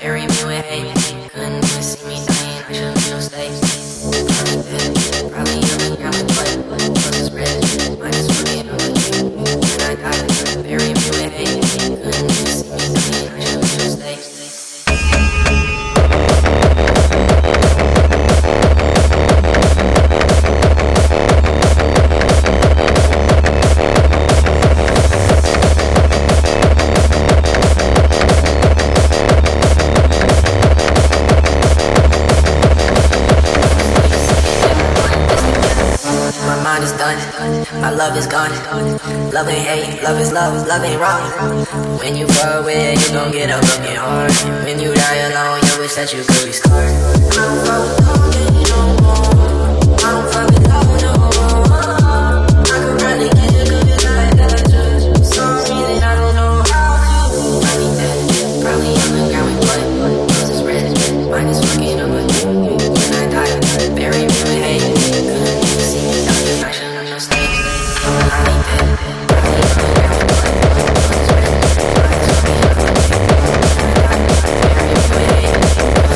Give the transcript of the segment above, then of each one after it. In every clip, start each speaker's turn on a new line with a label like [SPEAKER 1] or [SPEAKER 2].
[SPEAKER 1] bury me with hate. Couldn't even see me dying, I should've no stay. Probably dead, probably young, got my blood. Roses red, mine is fucking on the dream. When I die, bury me with hate. Couldn't even see me dying, I should've no stay. Mind is done, my love is gone. Love ain't hate, love is love, love ain't wrong. When you fall away, you gon' get a broken heart. When you die alone, you wish that you could be scarred. I don't fuck with love no more. I don't fuck with love no more. I could probably get a good life that I just. Sorry that I don't know how to. Probably dead, probably young and got my blood. Roses red, mine is fucking on my dream. When I die, bury me with hate.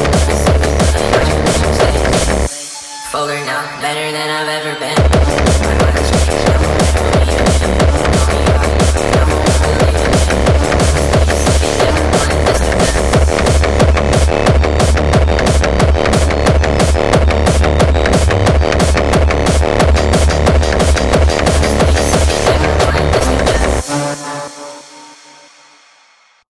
[SPEAKER 1] Fuller now, better than I've ever been.